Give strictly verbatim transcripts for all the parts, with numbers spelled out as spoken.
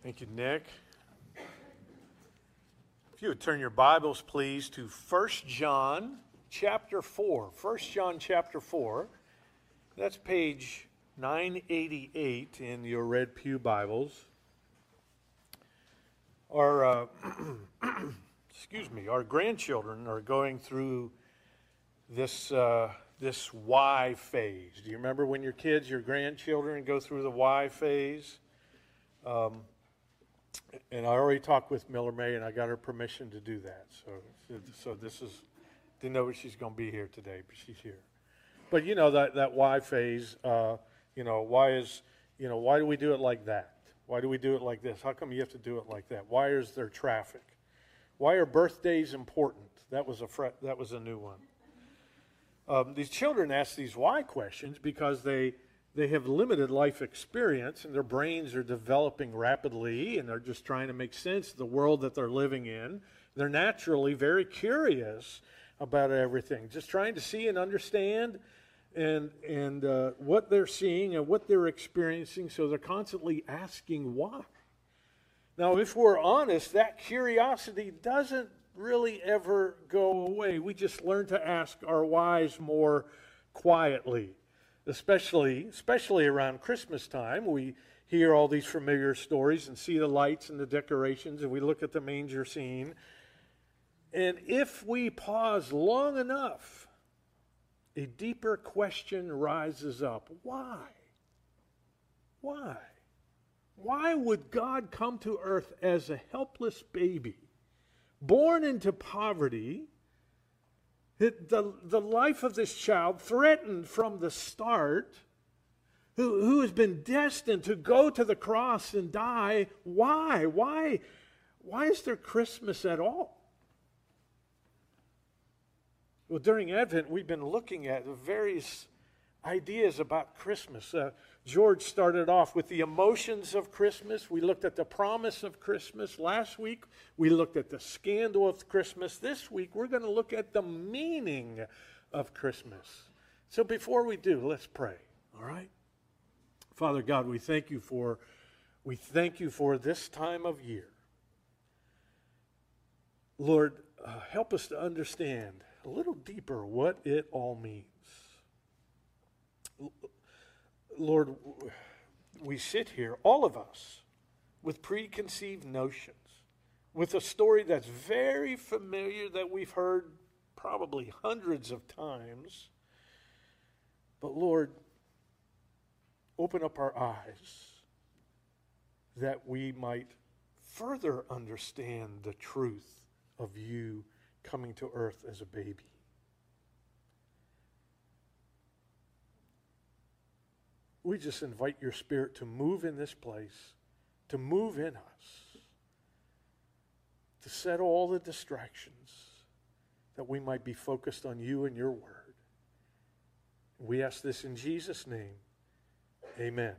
Thank you, Nick. If you would turn your Bibles, please, to First John chapter four. First John chapter four. That's page nine eighty-eight in your Red Pew Bibles. Our, uh, excuse me, our grandchildren are going through this uh, this Y phase. Do you remember when your kids, your grandchildren, go through the Y phase? Um, and I already talked with Miller May, and I got her permission to do that. So, so this is, didn't know she's going to be here today, but she's here. But you know that that Y phase. Uh, you know why is you know why do we do it like that? Why do we do it like this? How come you have to do it like that? Why is there traffic? Why are birthdays important? That was a fre- that was a new one. Um, these children ask these why questions because they they have limited life experience and their brains are developing rapidly and they're just trying to make sense of the world that they're living in. They're naturally very curious about everything, just trying to see and understand and and uh, what they're seeing and what they're experiencing, so they're constantly asking why. Now, if we're honest, that curiosity doesn't really ever go away. We just learn to ask our whys more quietly, especially, especially around Christmas time. We hear all these familiar stories and see the lights and the decorations, and we look at the manger scene. And if we pause long enough, a deeper question rises up. Why? Why? Why would God come to earth as a helpless baby, born into poverty, it, the, the life of this child threatened from the start, who, who has been destined to go to the cross and die? Why? Why? Why is there Christmas at all? Well, during Advent, we've been looking at various ideas about Christmas. Uh, George started off with the emotions of Christmas. We looked at the promise of Christmas. Last week, we looked at the scandal of Christmas. This week, we're going to look at the meaning of Christmas. So before we do, let's pray, all right? Father God, we thank you for, we thank you for this time of year. Lord, uh, help us to understand a little deeper what it all means. Lord, we sit here, all of us, with preconceived notions, with a story that's very familiar that we've heard probably hundreds of times. But Lord, open up our eyes that we might further understand the truth of you coming to earth as a baby. We just invite your Spirit to move in this place, to move in us, to settle all the distractions, that we might be focused on you and your word. We ask this in Jesus' name. Amen.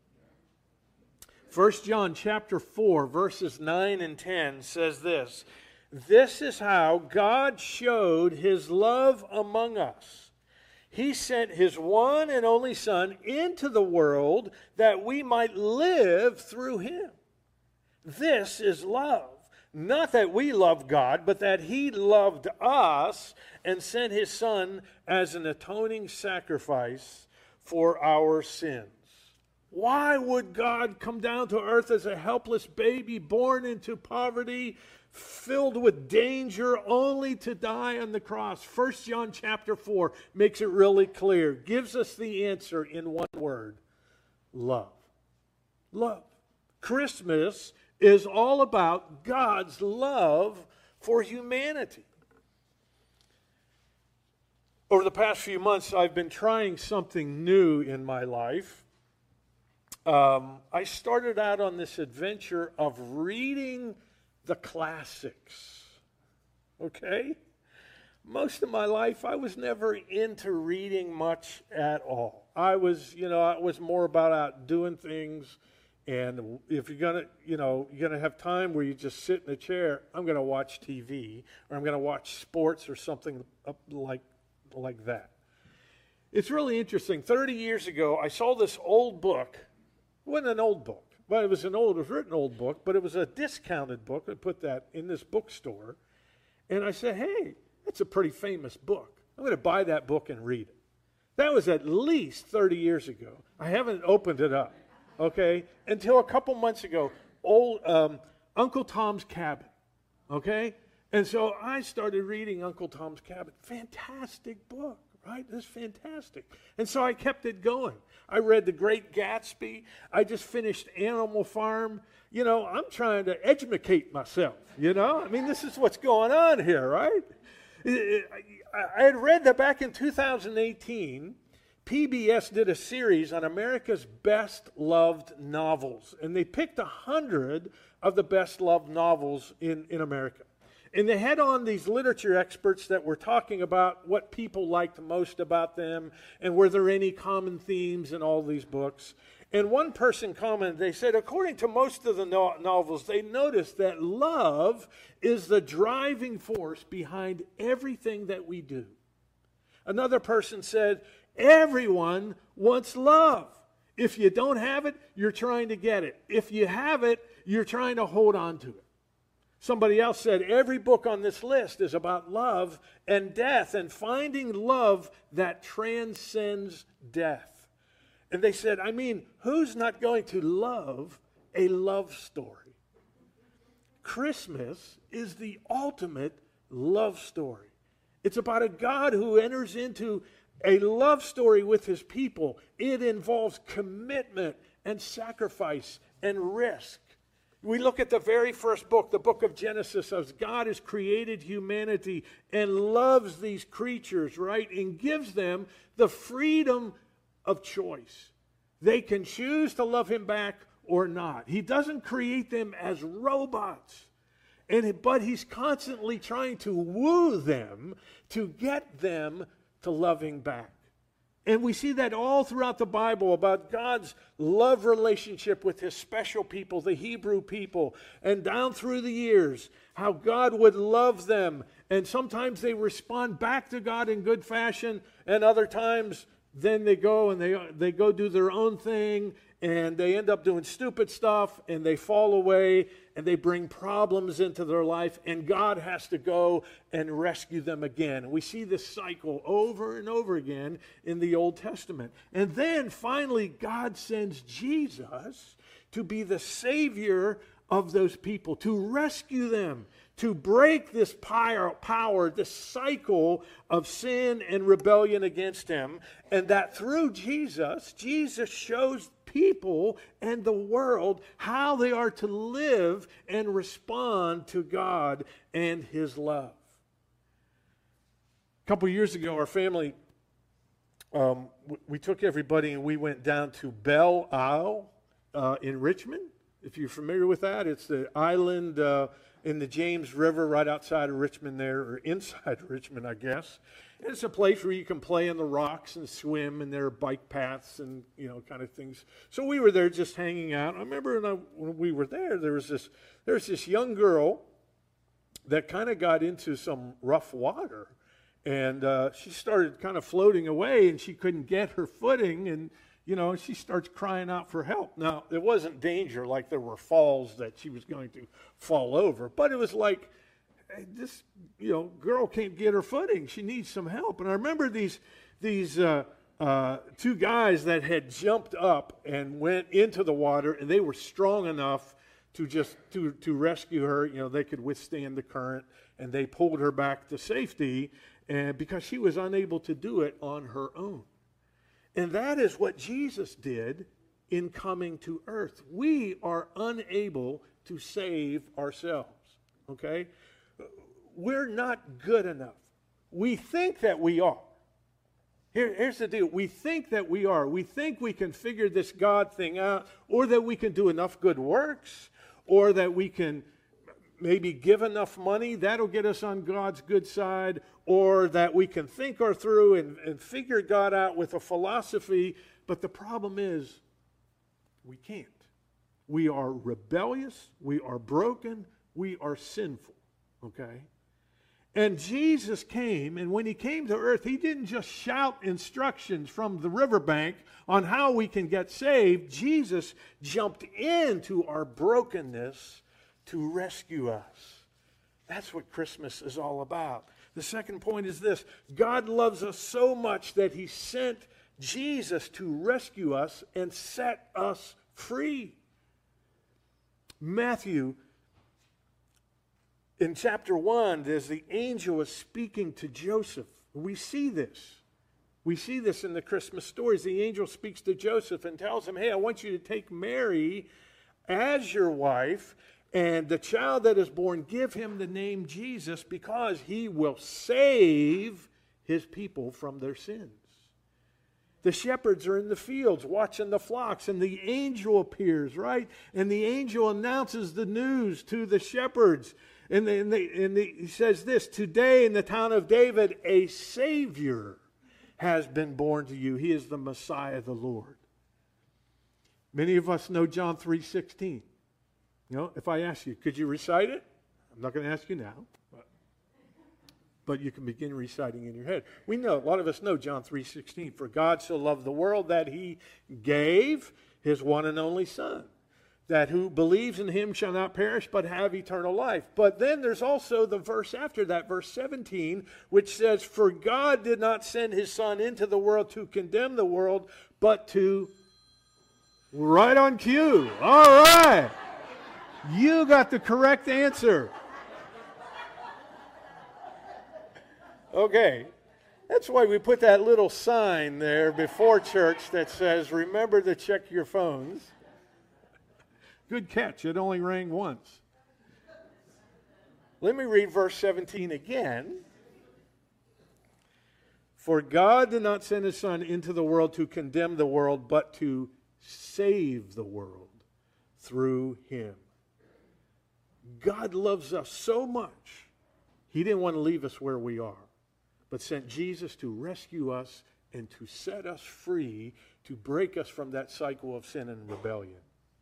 First John chapter four, verses nine and ten says this: "This is how God showed his love among us. He sent his one and only Son into the world that we might live through him. This is love. Not that we love God, but that he loved us and sent his Son as an atoning sacrifice for our sins." Why would God come down to earth as a helpless baby born into poverty, filled with danger, only to die on the cross? First John chapter four makes it really clear, gives us the answer in one word: love. Love. Christmas is all about God's love for humanity. Over the past few months, I've been trying something new in my life. Um, I started out on this adventure of reading the classics. Okay? Most of my life, I was never into reading much at all. I was, you know, I was more about out doing things. And if you're gonna, you know, you're gonna have time where you just sit in a chair, I'm gonna watch T V or I'm gonna watch sports or something like like that. It's really interesting. thirty years ago, I saw this old book. It wasn't an old book. Well, it was an old, it was written old book, but it was a discounted book. I put that in this bookstore. And I said, hey, that's a pretty famous book. I'm going to buy that book and read it. That was at least thirty years ago. I haven't opened it up, okay, until a couple months ago. Old um, Uncle Tom's Cabin, okay? And so I started reading Uncle Tom's Cabin. Fantastic book, right? This is fantastic. And so I kept it going. I read The Great Gatsby. I just finished Animal Farm. You know, I'm trying to educate myself, you know? I mean, this is what's going on here, right? I had read that back in two thousand eighteen, P B S did a series on America's best loved novels. And they picked one hundred of the best loved novels in, in America. And they had on these literature experts that were talking about what people liked most about them and were there any common themes in all these books. And one person commented, they said, according to most of the no- novels, they noticed that love is the driving force behind everything that we do. Another person said, everyone wants love. If you don't have it, you're trying to get it. If you have it, you're trying to hold on to it. Somebody else said, every book on this list is about love and death and finding love that transcends death. And they said, I mean, who's not going to love a love story? Christmas is the ultimate love story. It's about a God who enters into a love story with his people. It involves commitment and sacrifice and risk. We look at the very first book, the book of Genesis, as God has created humanity and loves these creatures, right? And gives them the freedom of choice. They can choose to love him back or not. He doesn't create them as robots. And, but he's constantly trying to woo them to get them to loving back. And we see that all throughout the Bible about God's love relationship with his special people, the Hebrew people, and down through the years, how God would love them. And sometimes they respond back to God in good fashion, and other times then they go and they, they go do their own thing, and they end up doing stupid stuff, and they fall away, and they bring problems into their life, and God has to go and rescue them again. And we see this cycle over and over again in the Old Testament. And then finally, God sends Jesus to be the Savior of those people, to rescue them, to break this power, this cycle of sin and rebellion against him. And that through Jesus, Jesus shows people and the world how they are to live and respond to God and his love. A couple years ago, our family, um, we took everybody and we went down to Belle Isle uh, in Richmond. If you're familiar with that, it's the island uh, in the James River right outside of Richmond there, or inside Richmond, I guess. And it's a place where you can play in the rocks and swim, and there are bike paths and, you know, kind of things. So we were there just hanging out. I remember when, I, when we were there, there was this, there was this young girl that kind of got into some rough water. And uh, she started kind of floating away, and she couldn't get her footing, and you know, she starts crying out for help. Now, it wasn't danger like there were falls that she was going to fall over, but it was like, hey, this, you know, girl can't get her footing. She needs some help. And I remember these these uh, uh, two guys that had jumped up and went into the water, and they were strong enough to just to to rescue her. You know, they could withstand the current, and they pulled her back to safety, and because she was unable to do it on her own. And that is what Jesus did in coming to earth. We are unable to save ourselves, okay? We're not good enough. We think that we are. Here, here's the deal. We think that we are. We think we can figure this God thing out, or that we can do enough good works, or that we can maybe give enough money, that'll get us on God's good side, or that we can think our through and, and figure God out with a philosophy. But the problem is, we can't. We are rebellious, we are broken, we are sinful, okay? And Jesus came, and when he came to earth, he didn't just shout instructions from the riverbank on how we can get saved. Jesus jumped into our brokenness to rescue us. That's what Christmas is all about. The second point is this: God loves us so much that he sent Jesus to rescue us and set us free. Matthew, in chapter one, as the angel is speaking to Joseph, we see this. We see this in the Christmas stories. The angel speaks to Joseph and tells him, hey, I want you to take Mary as your wife, and the child that is born, give him the name Jesus, because he will save his people from their sins. The shepherds are in the fields watching the flocks, and the angel appears, right? And the angel announces the news to the shepherds. And, the, and, the, and the, he says this: today in the town of David, a Savior has been born to you. He is the Messiah, the Lord. Many of us know John three sixteen. You know, if I ask you, could you recite it? I'm not going to ask you now. But, but you can begin reciting in your head. We know, a lot of us know John three sixteen. For God so loved the world that he gave his one and only Son, that who believes in him shall not perish but have eternal life. But then there's also the verse after that, verse seventeen, which says, for God did not send his Son into the world to condemn the world, but to... Right on cue. All right. You got the correct answer. Okay. That's why we put that little sign there before church that says, remember to check your phones. Good catch. It only rang once. Let me read verse seventeen again. For God did not send his Son into the world to condemn the world, but to save the world through him. God loves us so much, he didn't want to leave us where we are, but sent Jesus to rescue us and to set us free, to break us from that cycle of sin and rebellion.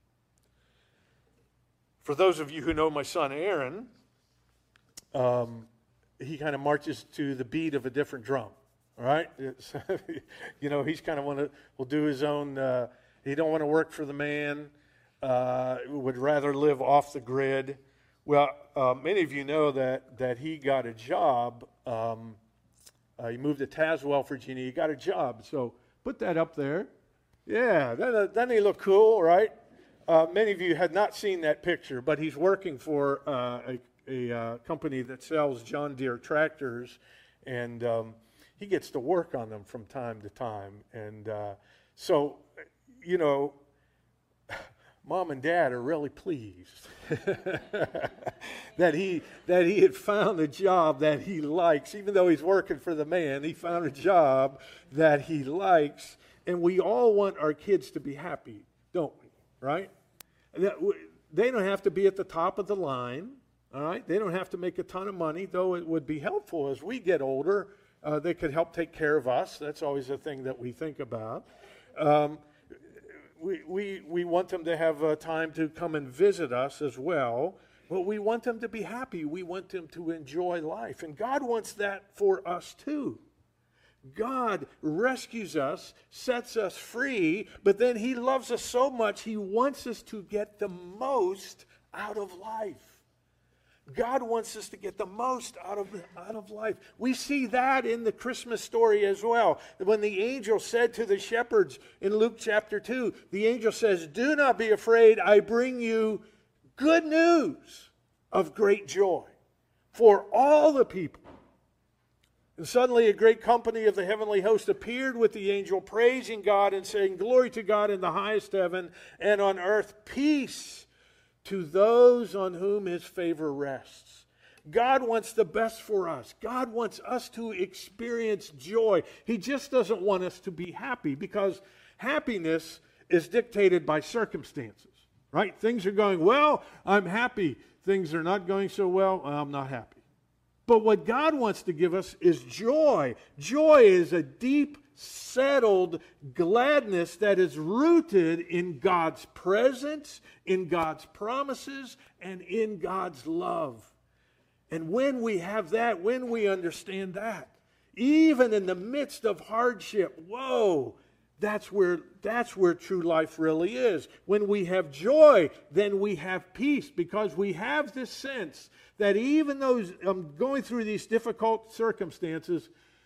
For those of you who know my son Aaron, um, he kind of marches to the beat of a different drum. All right, it's, you know, he's kind of want to will do his own. Uh, he don't want to work for the man. Uh, would rather live off the grid. Well, uh, many of you know that that he got a job. Um, uh, he moved to Tazewell, Virginia. He got a job. So put that up there. Yeah, doesn't, doesn't he look cool, right? Uh, many of you had not seen that picture, but he's working for uh, a, a uh, company that sells John Deere tractors, and um, he gets to work on them from time to time. And uh, so, you know, Mom and Dad are really pleased that he that he had found a job that he likes. Even though he's working for the man, he found a job that he likes. And we all want our kids to be happy, don't we? Right? They don't have to be at the top of the line, all right? They don't have to make a ton of money, though it would be helpful as we get older. Uh, they could help take care of us. That's always a thing that we think about. Um, we, we, we want them to have uh, time to come and visit us as well, but we want them to be happy. We want them to enjoy life, and God wants that for us too. God rescues us, sets us free, but then he loves us so much, he wants us to get the most out of life. God wants us to get the most out of, out of life. We see that in the Christmas story as well. When the angel said to the shepherds in Luke chapter two, the angel says, do not be afraid, I bring you good news of great joy for all the people. And suddenly a great company of the heavenly host appeared with the angel, praising God and saying, glory to God in the highest heaven, and on earth peace to those on whom his favor rests. God wants the best for us. God wants us to experience joy. He just doesn't want us to be happy, because happiness is dictated by circumstances, right? Things are going well, I'm happy. Things are not going so well, I'm not happy. But what God wants to give us is joy. Joy is a deep, settled gladness that is rooted in God's presence, in God's promises, and in God's love. And when we have that, when we understand that, even in the midst of hardship, whoa, that's where, that's where true life really is. When we have joy, then we have peace, because we have this sense that even though I'm going through these difficult circumstances,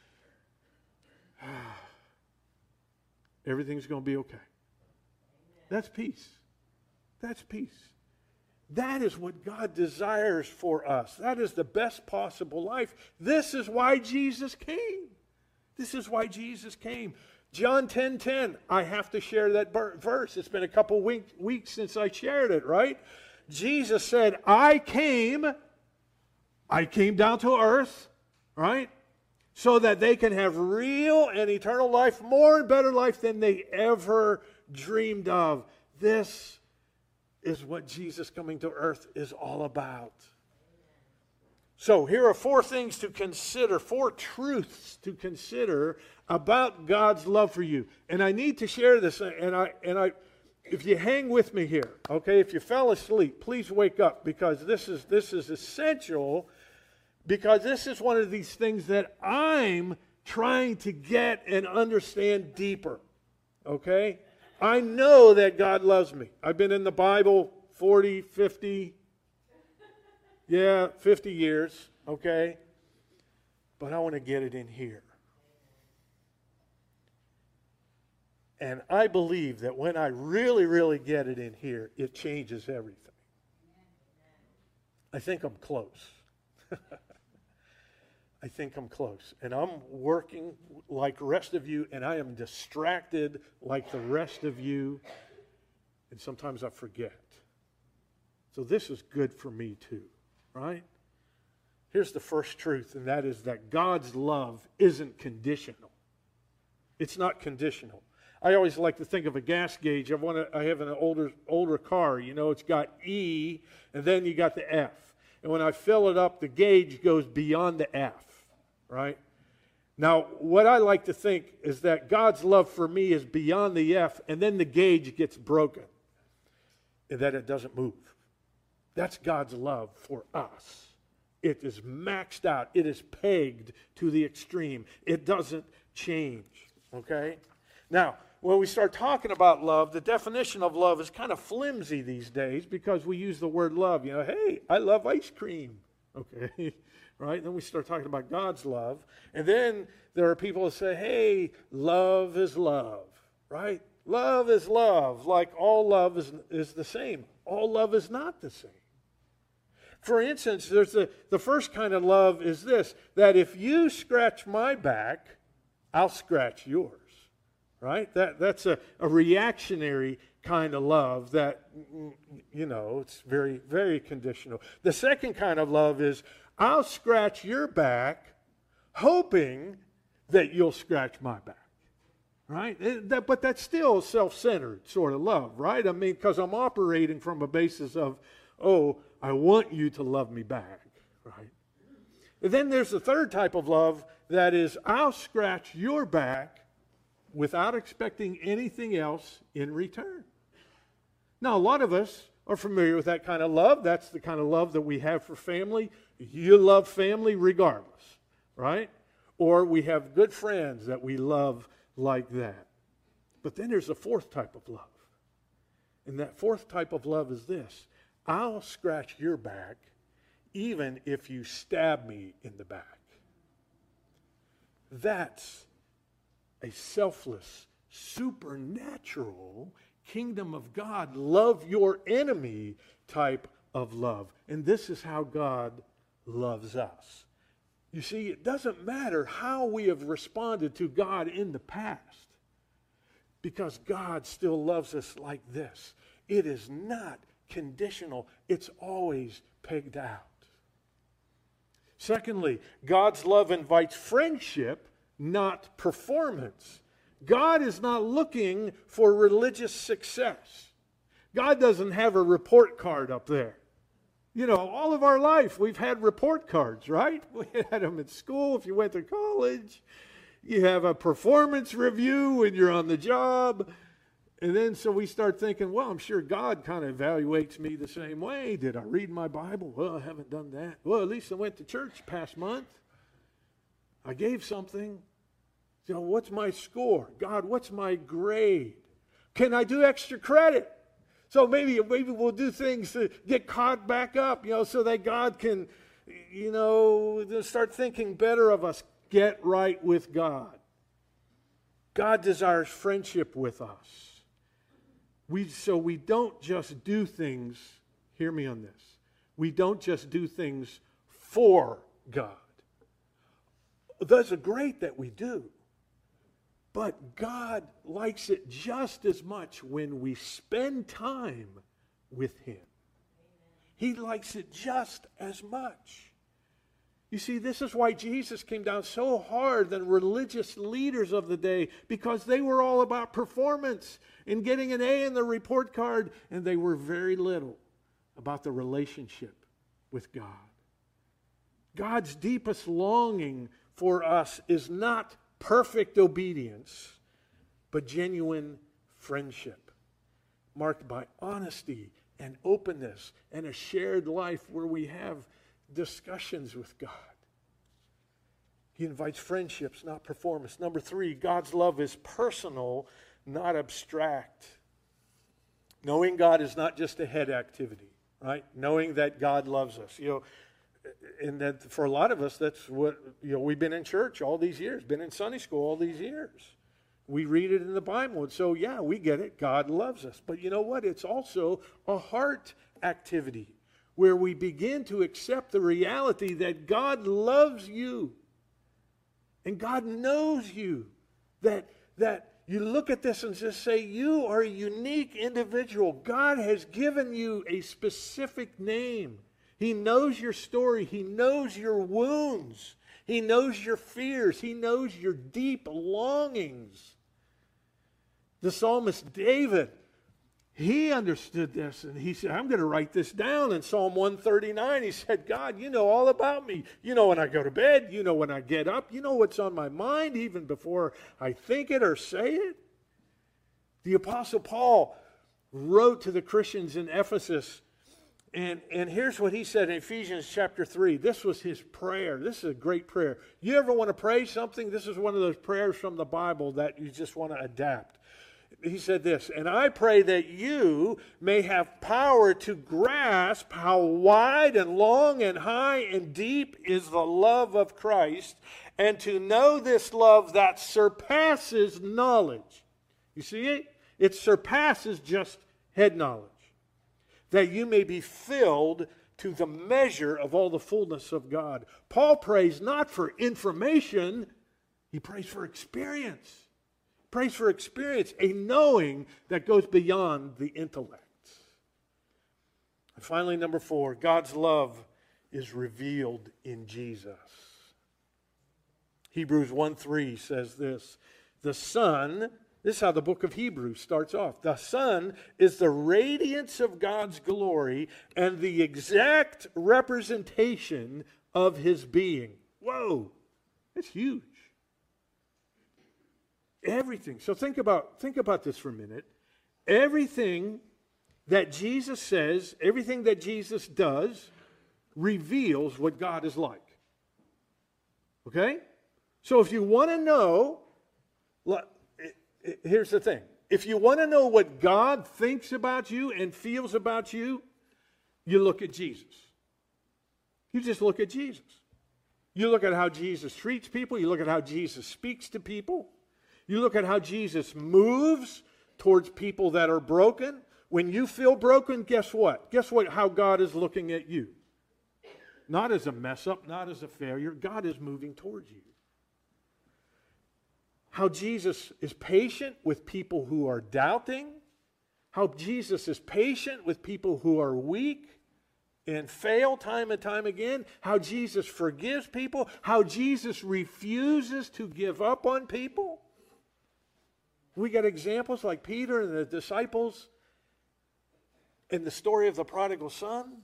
everything's going to be okay. That's peace. That's peace. That is what God desires for us. That is the best possible life. This is why Jesus came. This is why Jesus came. John ten ten, I have to share that verse. It's been a couple week, weeks since I shared it, right? Jesus said, I came, I came down to earth, right? So that they can have real and eternal life, more and better life than they ever dreamed of. This is what Jesus coming to earth is all about. So here are four things to consider, four truths to consider about God's love for you. And I need to share this, and I and I if you hang with me here, okay, if you fell asleep, please wake up, because this is this is essential, because this is one of these things that I'm trying to get and understand deeper. Okay? I know that God loves me. I've been in the Bible forty, fifty, yeah, fifty years, okay? But I want to get it in here. And I believe that when I really, really get it in here, it changes everything. I think I'm close. I think I'm close. And I'm working like the rest of you, and I am distracted like the rest of you. And sometimes I forget. So this is good for me too, right? Here's the first truth, and that is that God's love isn't conditional. It's not conditional. I always like to think of a gas gauge. I want to, I have an older older car. You know, it's got E, and then you got the F. And when I fill it up, the gauge goes beyond the F, right? Now, what I like to think is that God's love for me is beyond the F, and then the gauge gets broken, and that it doesn't move. That's God's love for us. It is maxed out. It is pegged to the extreme. It doesn't change, okay? Now, when we start talking about love, the definition of love is kind of flimsy these days, because we use the word love. You know, hey, I love ice cream, okay? Right? And then we start talking about God's love. And then there are people that say, hey, love is love, right? Love is love. Like all love is, is the same. All love is not the same. For instance, there's the, the first kind of love is this, that if you scratch my back, I'll scratch yours, right? That, that's a, a reactionary kind of love that, you know, it's very, very conditional. The second kind of love is, I'll scratch your back hoping that you'll scratch my back, right? That, but that's still self-centered sort of love, right? I mean, because I'm operating from a basis of, oh, I want you to love me back, right? And then there's the third type of love that is, I'll scratch your back without expecting anything else in return. Now, a lot of us are familiar with that kind of love. That's the kind of love that we have for family. You love family regardless, right? Or we have good friends that we love like that. But then there's a fourth type of love. And that fourth type of love is this. I'll scratch your back even if you stab me in the back. That's a selfless, supernatural kingdom of God, love your enemy type of love. And this is how God loves us. You see, it doesn't matter how we have responded to God in the past, because God still loves us like this. It is not conditional. It's always pegged out. Secondly, God's love invites friendship, not performance. God is not looking for religious success. God doesn't have a report card up there. You know, all of our life we've had report cards, right? We had them at school if you went to college. You have a performance review when you're on the job. And then so we start thinking, well, I'm sure God kind of evaluates me the same way. Did I read my Bible? Well, I haven't done that. Well, at least I went to church past month. I gave something. You know, what's my score? God, what's my grade? Can I do extra credit? So maybe, maybe we'll do things to get caught back up, you know, so that God can, you know, start thinking better of us. Get right with God. God desires friendship with us. We, so we don't just do things, hear me on this, we don't just do things for God. Those are great that we do. But God likes it just as much when we spend time with Him. He likes it just as much. You see, this is why Jesus came down so hard on religious leaders of the day, because they were all about performance and getting an A in the report card, and they were very little about the relationship with God. God's deepest longing for us is not perfect obedience, but genuine friendship, marked by honesty and openness and a shared life where we have discussions with God. He invites friendships, not performance. Number three, God's love is personal, not abstract. Knowing God is not just a head activity, right? Knowing that God loves us. You know, and that for a lot of us, that's what, you know, we've been in church all these years, been in Sunday school all these years. We read it in the Bible, and so, yeah, we get it. God loves us. But you know what? It's also a heart activity where we begin to accept the reality that God loves you and God knows you. That, that you look at this and just say, you are a unique individual. God has given you a specific name. He knows your story. He knows your wounds. He knows your fears. He knows your deep longings. The psalmist David, he understood this, and he said, I'm going to write this down. In Psalm one thirty-nine, he said, God, you know all about me. You know when I go to bed. You know when I get up. You know what's on my mind even before I think it or say it. The Apostle Paul wrote to the Christians in Ephesus, and, and here's what he said in Ephesians chapter three. This was his prayer. This is a great prayer. You ever want to pray something? This is one of those prayers from the Bible that you just want to adapt. He said this, and I pray that you may have power to grasp how wide and long and high and deep is the love of Christ, and to know this love that surpasses knowledge. You see it? It surpasses just head knowledge. That you may be filled to the measure of all the fullness of God. Paul prays not for information, he prays for experience. Prays for experience, a knowing that goes beyond the intellect. And finally, number four, God's love is revealed in Jesus. Hebrews one three says this, the Son, this is how the book of Hebrews starts off. The Son is the radiance of God's glory and the exact representation of His being. Whoa, that's huge. Everything. So think about, think about this for a minute. Everything that Jesus says, everything that Jesus does, reveals what God is like. Okay? So if you want to know, here's the thing. If you want to know what God thinks about you and feels about you, you look at Jesus. You just look at Jesus. You look at how Jesus treats people. You look at how Jesus speaks to people. You look at how Jesus moves towards people that are broken. When you feel broken, guess what? Guess what? How God is looking at you. Not as a mess up, not as a failure. God is moving towards you. How Jesus is patient with people who are doubting. How Jesus is patient with people who are weak and fail time and time again. How Jesus forgives people. How Jesus refuses to give up on people. We got examples like Peter and the disciples in the story of the prodigal son.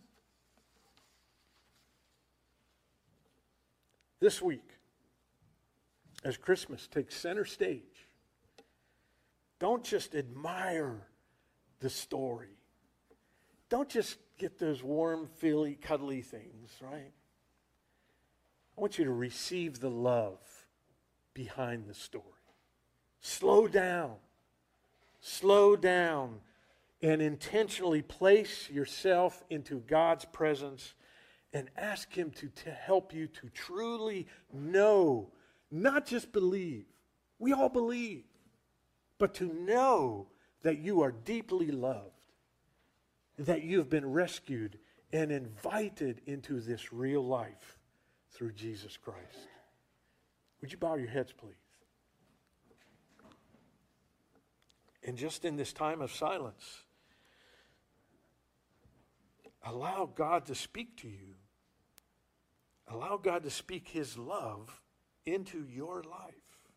This week, as Christmas takes center stage, Don't just admire the story. Don't just get those warm, feely, cuddly things, right? I want you to receive the love behind the story. Slow down. Slow down and intentionally place yourself into God's presence and ask Him to, to help you to truly know, not just believe. We all believe. But to know that you are deeply loved, that you've been rescued and invited into this real life through Jesus Christ. Would you bow your heads, please? And just in this time of silence, allow God to speak to you. Allow God to speak His love into your life.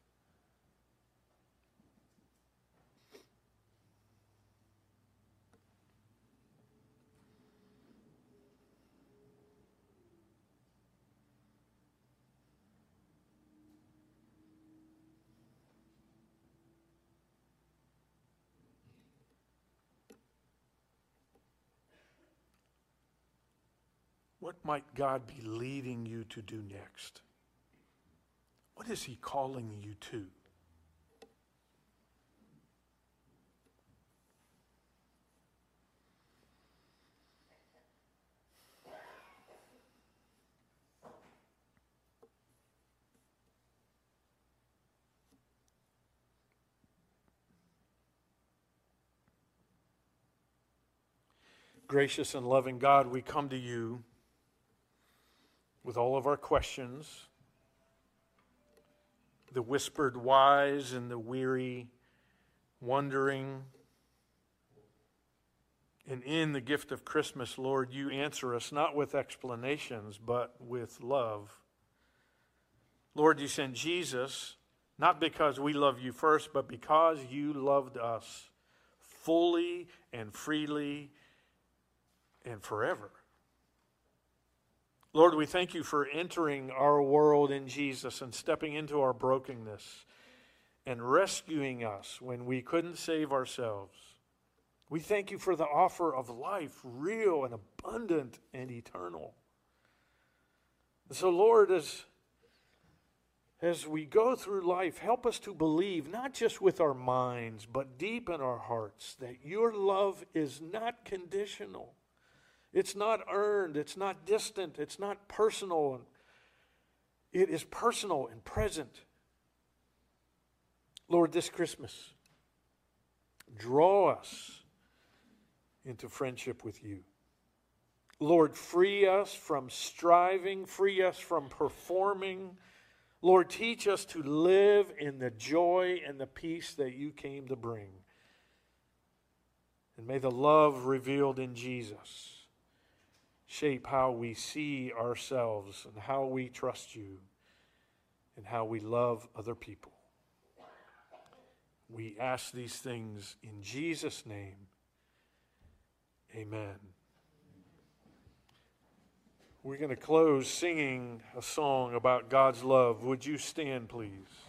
What might God be leading you to do next? What is He calling you to? Gracious and loving God, we come to you with all of our questions, the whispered whys and the weary wondering. And in the gift of Christmas, Lord, you answer us not with explanations, but with love. Lord, you sent Jesus, not because we love you first, but because you loved us fully and freely and forever. Lord, we thank you for entering our world in Jesus and stepping into our brokenness and rescuing us when we couldn't save ourselves. We thank you for the offer of life, real and abundant and eternal. And so, Lord, as, as we go through life, help us to believe, not just with our minds, but deep in our hearts, that your love is not conditional. It's not earned, it's not distant, it's not personal. It is personal and present. Lord, this Christmas, draw us into friendship with you. Lord, free us from striving, free us from performing. Lord, teach us to live in the joy and the peace that you came to bring. And may the love revealed in Jesus shape how we see ourselves and how we trust you and how we love other people. We ask these things in Jesus' name. Amen. We're going to close singing a song about God's love. Would you stand, please?